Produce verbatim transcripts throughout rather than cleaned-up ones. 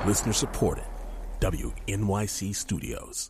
Listener supported. W N Y C Studios.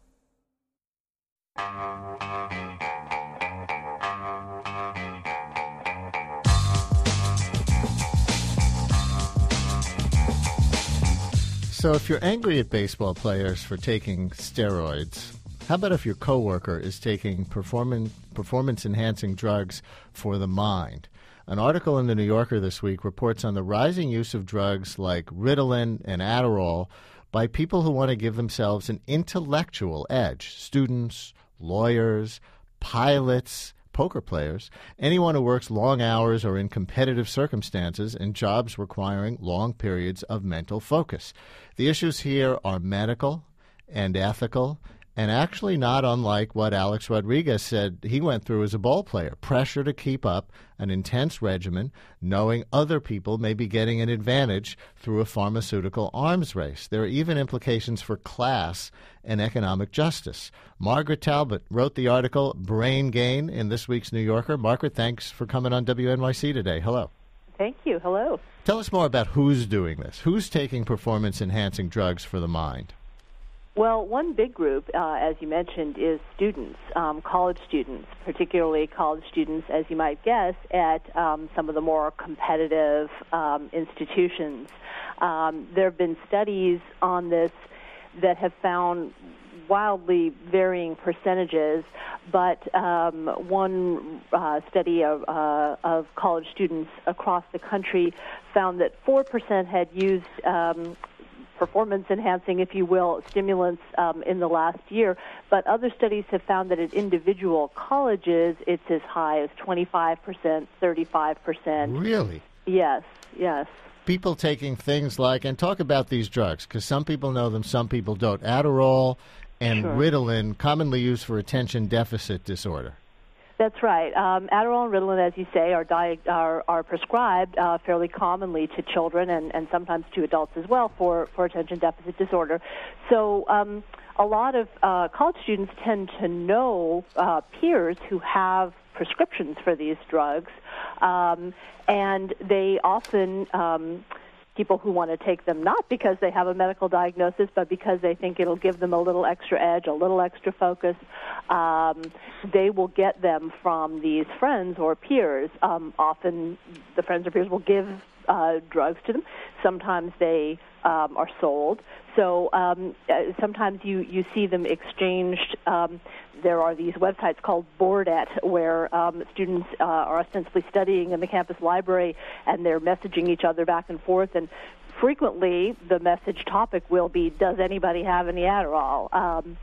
So if you're angry at baseball players for taking steroids, how about if your coworker is taking performance performance-enhancing drugs for the mind? An article in the New Yorker this week reports on the rising use of drugs like Ritalin and Adderall by people who want to give themselves an intellectual edge. Students, lawyers, pilots, poker players, anyone who works long hours or in competitive circumstances and jobs requiring long periods of mental focus. The issues here are medical and ethical, and actually not unlike what Alex Rodriguez said he went through as a ball player. Pressure to keep up an intense regimen, knowing other people may be getting an advantage through a pharmaceutical arms race. There are even implications for class and economic justice. Margaret Talbot wrote the article Brain Gain in this week's New Yorker. Margaret, thanks for coming on W N Y C today. Hello. Thank you. Hello. Tell us more about who's doing this. Who's taking performance-enhancing drugs for the mind? Well, one big group, uh, as you mentioned, is students, um, college students, particularly college students, as you might guess, at um, some of the more competitive um, institutions. Um, there have been studies on this that have found wildly varying percentages, but um, one uh, study of, uh, of college students across the country found that four percent had used um, performance-enhancing, if you will, stimulants um, in the last year. But other studies have found that at individual colleges, it's as high as twenty-five percent, thirty-five percent. Really? Yes, yes. People taking things like, and talk about these drugs, because some people know them, some people don't. Adderall and Sure. Ritalin, commonly used for attention deficit disorder. That's right. Um, Adderall and Ritalin, as you say, are, di- are, are prescribed uh, fairly commonly to children and, and sometimes to adults as well for, for attention deficit disorder. So um, a lot of uh, college students tend to know uh, peers who have prescriptions for these drugs, um, and they often... Um, people who want to take them not because they have a medical diagnosis, but because they think it'll give them a little extra edge, a little extra focus, um, they will get them from these friends or peers. Um, often the friends or peers will give uh, drugs to them. Sometimes they um, are sold. So um, uh, sometimes you, you see them exchanged. Um, there are these websites called Boardet where um, students uh, are ostensibly studying in the campus library and they're messaging each other back and forth. And frequently the message topic will be, does anybody have any Adderall? Um,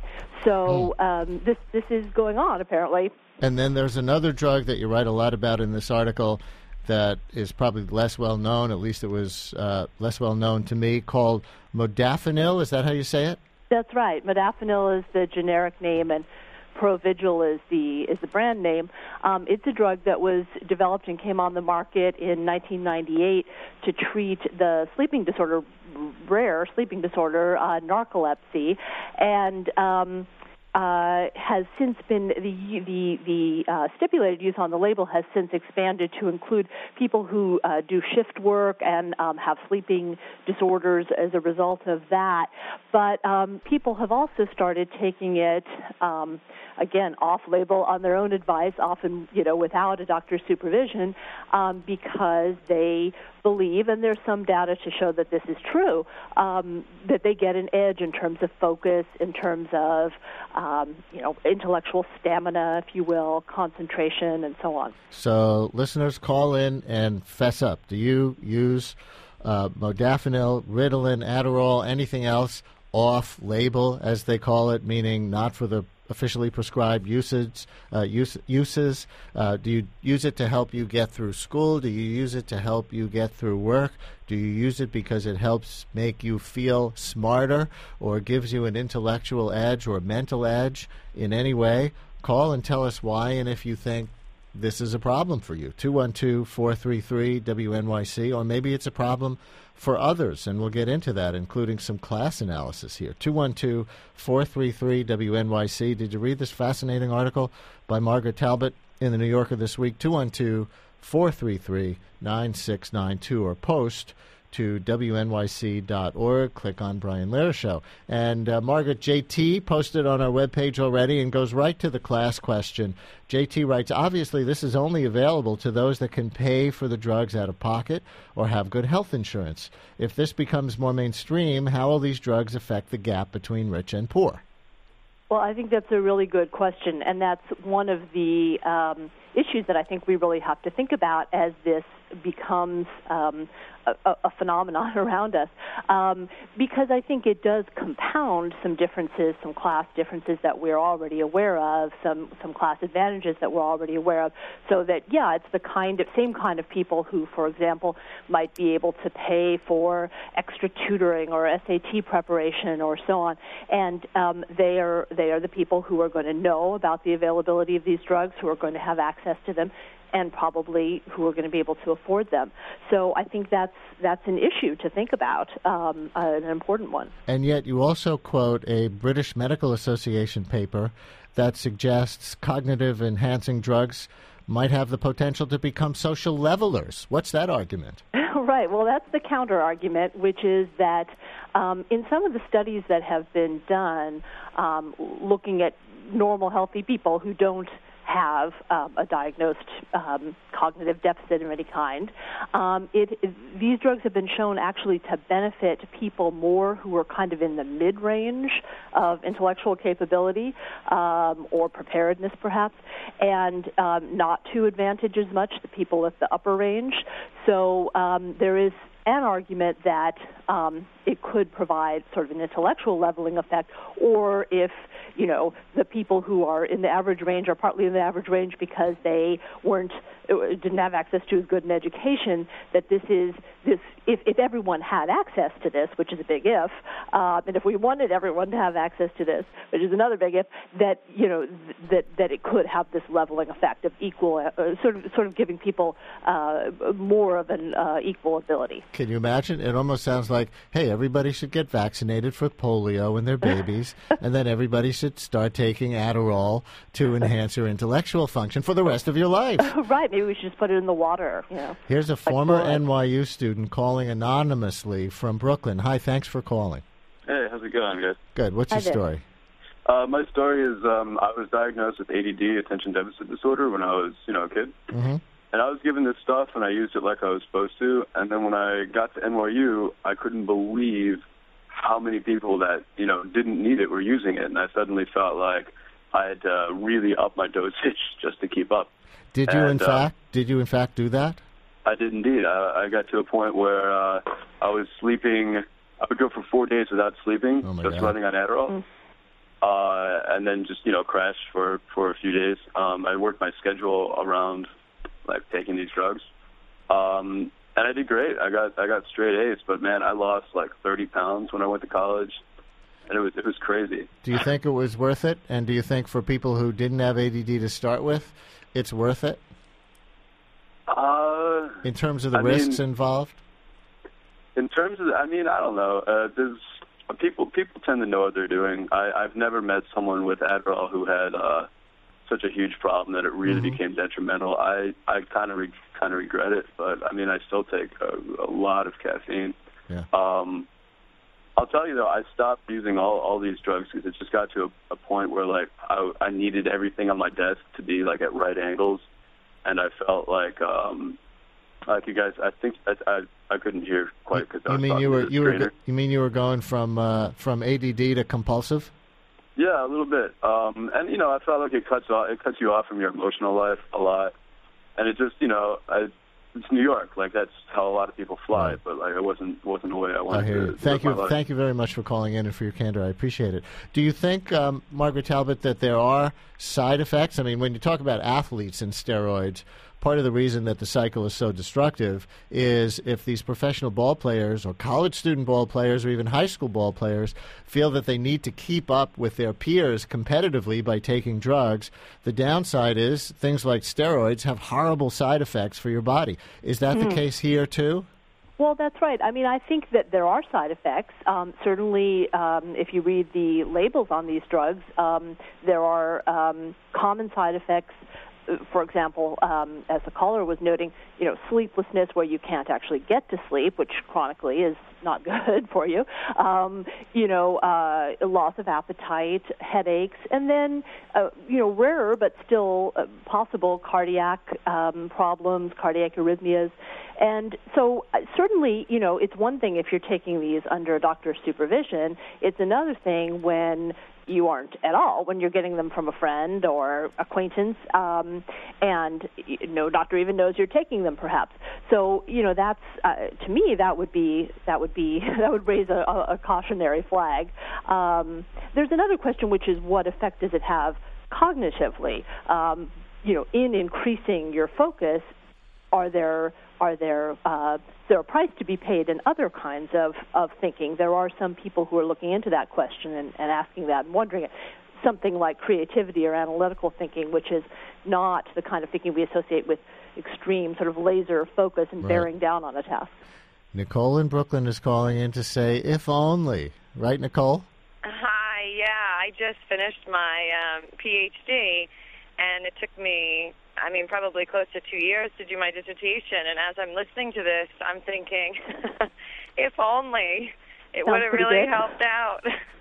so um, this, this is going on, apparently. And then there's another drug that you write a lot about in this article that is probably less well known, at least it was uh, less well known to me, called modafinil. Is that how you say it? That's right. Modafinil is the generic name, and Provigil is the is the brand name. Um, it's a drug that was developed and came on the market in nineteen ninety-eight to treat the sleeping disorder, rare sleeping disorder, uh, narcolepsy, and um, uh, has since been the the the uh, stipulated use on the label has since expanded to include people who uh, do shift work and um, have sleeping disorders as a result of that. But um, people have also started taking it. Um, Again, off-label on their own advice, often, you know, without a doctor's supervision, um, because they believe, and there's some data to show that this is true, um, that they get an edge in terms of focus, in terms of, um, you know, intellectual stamina, if you will, concentration, and so on. So listeners, call in and fess up. Do you use uh, modafinil, Ritalin, Adderall, anything else off-label, as they call it, meaning not for the officially prescribed usage, uh, use, uses? Uh, do you use it to help you get through school? Do you use it to help you get through work? Do you use it because it helps make you feel smarter or gives you an intellectual edge or mental edge in any way? Call and tell us why and if you think this is a problem for you. two one two, four three three, W N Y C, or maybe it's a problem for others, and we'll get into that, including some class analysis here. two one two, four three three, W N Y C. Did you read this fascinating article by Margaret Talbot in the New Yorker this week? two one two, four three three, nine six nine two, or post to W N Y C dot org. Click on Brian Lehrer Show. And uh, Margaret, J T posted on our webpage already and goes right to the class question. J T writes, obviously this is only available to those that can pay for the drugs out of pocket or have good health insurance. If this becomes more mainstream, how will these drugs affect the gap between rich and poor? Well, I think that's a really good question, and that's one of the um, issues that I think we really have to think about as this becomes um, a, a phenomenon around us, um, because I think it does compound some differences, some class differences that we're already aware of, some some class advantages that we're already aware of, so that, yeah, it's the kind of same kind of people who, for example, might be able to pay for extra tutoring or S A T preparation or so on, and um, they are they are the people who are going to know about the availability of these drugs, who are going to have access to them, and probably who are going to be able to afford them. So I think that's that's an issue to think about, um, an important one. And yet you also quote a British Medical Association paper that suggests cognitive enhancing drugs might have the potential to become social levelers. What's that argument? Right. Well, that's the counter-argument, which is that um, in some of the studies that have been done um, looking at normal, healthy people who don't have um, a diagnosed um, cognitive deficit of any kind. Um, it, it, these drugs have been shown actually to benefit people more who are kind of in the mid-range of intellectual capability um, or preparedness, perhaps, and um, not to advantage as much the people at the upper range. So um, there is an argument that um, it could provide sort of an intellectual leveling effect, or if, you know, the people who are in the average range are partly in the average range because they weren't, didn't have access to as good an education, that this is, this, if, if everyone had access to this, which is a big if, uh, and if we wanted everyone to have access to this, which is another big if, that, you know, th- that, that it could have this leveling effect of equal, uh, sort of, sort of giving people uh, more of an uh, equal ability. Can you imagine? It almost sounds like, hey, everybody should get vaccinated for polio when they're babies, and then everybody should start taking Adderall to enhance your intellectual function for the rest of your life. Right. Maybe we should just put it in the water. You know. Here's a like former fluoride. N Y U student calling anonymously from Brooklyn. Hi, thanks for calling. Hey, how's it going, guys? Good. What's Hi your there. story? Uh, my story is um, I was diagnosed with A D D, attention deficit disorder, when I was, you know, a kid. Mm-hmm. And I was given this stuff, and I used it like I was supposed to. And then when I got to N Y U, I couldn't believe how many people that, you know, didn't need it were using it. And I suddenly felt like I had to really up my dosage just to keep up. Did you, and, in uh, fact, did you in fact do that? I did indeed. I, I got to a point where uh, I was sleeping. I would go for four days without sleeping, Oh, my just God. running on Adderall. Mm. Uh, and then just, you know, crash for, for a few days. Um, I worked my schedule around, like, taking these drugs. Um, and I did great. I got I got straight A's, but, man, I lost, like, thirty pounds when I went to college. And it was it was crazy. Do you think it was worth it? And do you think for people who didn't have A D D to start with, it's worth it Uh, in terms of the I risks mean- involved? in terms of, I mean, I don't know. Uh, there's people people tend to know what they're doing. I, I've never met someone with Adderall who had uh, such a huge problem that it really Mhm. became detrimental. I I kind of re- kind of regret it, but I mean, I still take a, a lot of caffeine. Yeah. Um, I'll tell you though, I stopped using all all these drugs because it just got to a, a point where like I, I needed everything on my desk to be like at right angles, and I felt like um, like you guys. I think I I, I couldn't hear quite because I You was mean talking you to were the you were trainer. go- you mean you were going from uh, from A D D to compulsive? Yeah, a little bit. Um, and you know, I felt like it cuts off, it cuts you off from your emotional life a lot, and it just, you know, I, it's New York. Like that's how a lot of people fly. Right. But like it wasn't wasn't the way I I wanted hear to. you. to Thank live you. my life. Thank you very much for calling in and for your candor. I appreciate it. Do you think, um, Margaret Talbot, that there are side effects? I mean, when you talk about athletes and steroids, part of the reason that the cycle is so destructive is if these professional ball players or college student ball players or even high school ball players feel that they need to keep up with their peers competitively by taking drugs, the downside is things like steroids have horrible side effects for your body. Is that the case here too? Well, that's right. I mean, I think that there are side effects. Um, certainly, um, if you read the labels on these drugs, um, there are um, common side effects for example, um, as the caller was noting, you know, sleeplessness where you can't actually get to sleep, which chronically is not good for you, um, you know, uh, loss of appetite, headaches, and then, uh, you know, rarer but still uh, possible cardiac um, problems, cardiac arrhythmias. And so uh, certainly, you know, it's one thing if you're taking these under a doctor's supervision. It's another thing when you aren't at all, when you're getting them from a friend or acquaintance, um, and no doctor even knows you're taking them, perhaps. So, you know, that's uh, to me that would be that would be that would raise a, a cautionary flag. Um, there's another question, which is what effect does it have cognitively? Um, you know, in increasing your focus, are there are there uh, there a price to be paid in other kinds of, of thinking? There are some people who are looking into that question and, and asking that and wondering it. Something like creativity or analytical thinking, which is not the kind of thinking we associate with extreme sort of laser focus and right. bearing down on a task. Nicole in Brooklyn is calling in to say, if only. Right, Nicole? Hi, yeah. I just finished my um, P H D, and it took me, I mean, probably close to two years to do my dissertation. And as I'm listening to this, I'm thinking, if only it would have really good. helped out.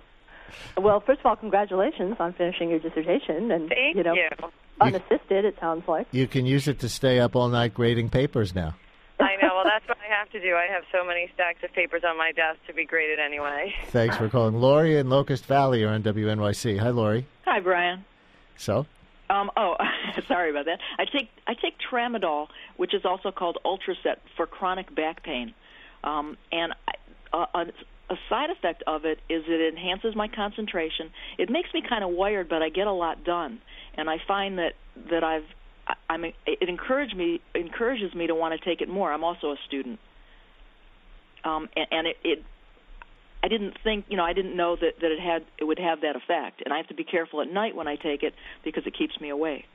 Well, first of all, congratulations on finishing your dissertation. And, Thank you know, you. unassisted, it sounds like. You can use it to stay up all night grading papers now. I know. Well, that's what I have to do. I have so many stacks of papers on my desk to be graded anyway. Thanks for calling. Lori in Locust Valley are on W N Y C. Hi, Lori. Hi, Brian. So? Um, oh, sorry about that. I take I take Tramadol, which is also called Ultracet, for chronic back pain. Um, and I, uh, a, a side effect of it is it enhances my concentration. It makes me kind of wired, but I get a lot done. And I find that, that I've I mean, it encouraged me encourages me to want to take it more. I'm also a student, um, and, and it, it. I didn't think, you know, I didn't know that, that it had it would have that effect, and I have to be careful at night when I take it because it keeps me awake.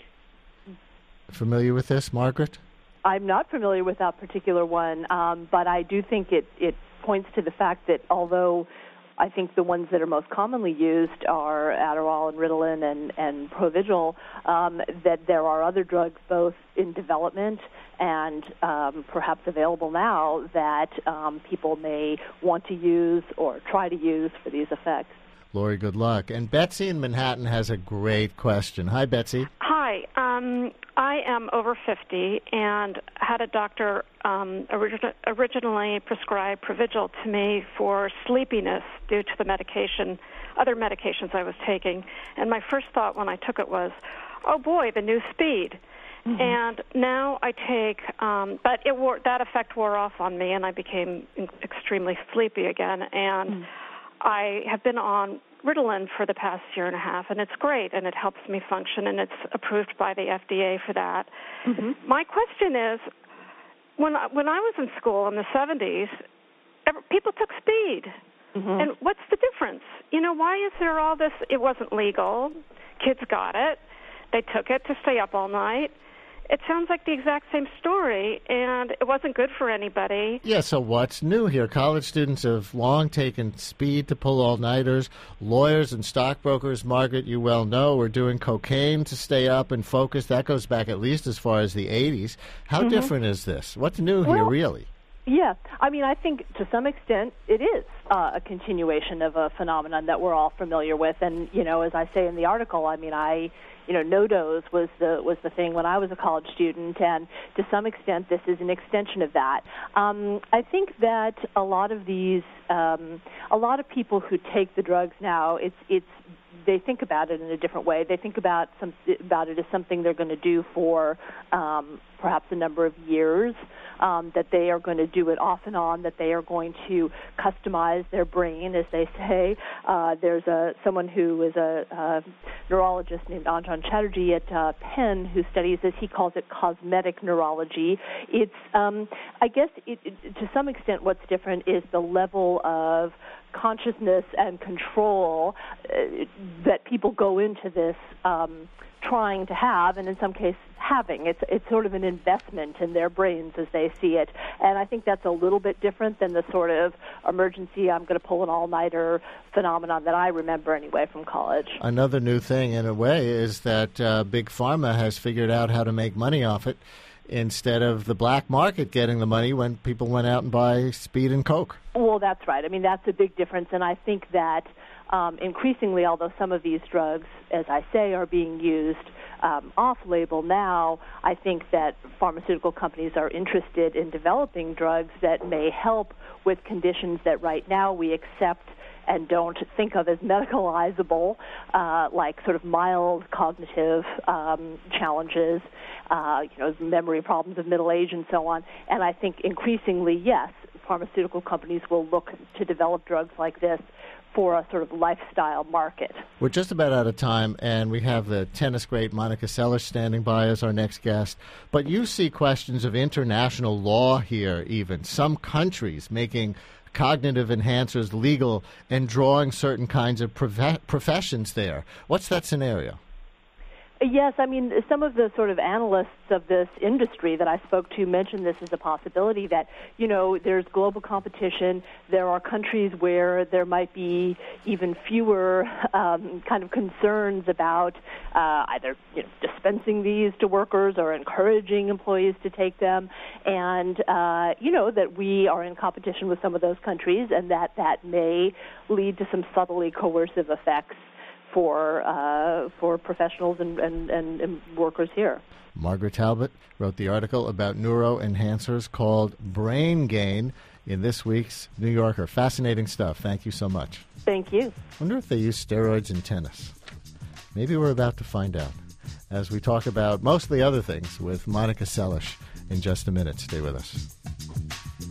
Familiar with this, Margaret? I'm not familiar with that particular one, um, but I do think it it points to the fact that although I think the ones that are most commonly used are Adderall and Ritalin and, and Provigil, um, that there are other drugs both in development and um, perhaps available now that um, people may want to use or try to use for these effects. Lori, good luck. And Betsy in Manhattan has a great question. Hi, Betsy. Hi. Um, I am over fifty and had a doctor um, origi- originally prescribe Provigil to me for sleepiness due to the medication, other medications I was taking. And my first thought when I took it was, oh, boy, the new speed. Mm-hmm. And now I take, um, but it wore, that effect wore off on me, and I became extremely sleepy again. And mm. I have been on Ritalin for the past year and a half, and it's great, and it helps me function, and it's approved by the F D A for that. Mm-hmm. My question is, when I, when I was in school in the seventies, every, people took speed. Mm-hmm. And what's the difference? You know, why is there all this? It wasn't legal. Kids got it. They took it to stay up all night. It sounds like the exact same story, and it wasn't good for anybody. Yeah, so what's new here? College students have long taken speed to pull all-nighters. Lawyers and stockbrokers, Margaret, you well know, were doing cocaine to stay up and focus. That goes back at least as far as the eighties. How mm-hmm. different is this? What's new well, here, really? Yeah, I mean, I think to some extent it is uh, a continuation of a phenomenon that we're all familiar with. And, you know, as I say in the article, I mean, I... You know, no-dose was the was the thing when I was a college student, and to some extent, this is an extension of that. Um, I think that a lot of these, um, a lot of people who take the drugs now, it's it's they think about it in a different way. They think about some about it as something they're going to do for um, perhaps a number of years. Um, that they are going to do it off and on, that they are going to customize their brain, as they say. Uh, there's a someone who is a, a neurologist named Anjan Chatterjee at uh, Penn who studies this. He calls it cosmetic neurology. It's, um, I guess, it, it, to some extent what's different is the level of consciousness and control uh, that people go into this um, trying to have, and in some cases having. It's it's sort of an investment in their brains as they see it. And I think that's a little bit different than the sort of emergency, I'm going to pull an all-nighter phenomenon that I remember anyway from college. Another new thing, in a way, is that uh, Big Pharma has figured out how to make money off it instead of the black market getting the money when people went out and buy speed and coke. Well, that's right. I mean, that's a big difference, and I think that um, increasingly, although some of these drugs, as I say, are being used um, off-label now, I think that pharmaceutical companies are interested in developing drugs that may help with conditions that right now we accept and don't think of as medicalizable, uh, like sort of mild cognitive um, challenges, uh, you know, memory problems of middle age and so on. And I think increasingly, yes, pharmaceutical companies will look to develop drugs like this for a sort of lifestyle market. We're just about out of time, and we have the tennis great Monica Seles standing by as our next guest. But you see questions of international law here, even. Some countries making cognitive enhancers legal and drawing certain kinds of prof- professions there. What's that scenario? Yes, I mean, some of the sort of analysts of this industry that I spoke to mentioned this as a possibility that, you know, there's global competition. There are countries where there might be even fewer um, kind of concerns about uh, either, you know, dispensing these to workers or encouraging employees to take them. And, uh, you know, that we are in competition with some of those countries and that that may lead to some subtly coercive effects for uh, for professionals and, and, and, and workers here. Margaret Talbot wrote the article about neuroenhancers called Brain Gain in this week's New Yorker. Fascinating stuff. Thank you so much. Thank you. I wonder if they use steroids in tennis. Maybe we're about to find out as we talk about mostly other things with Monica Seles in just a minute. Stay with us.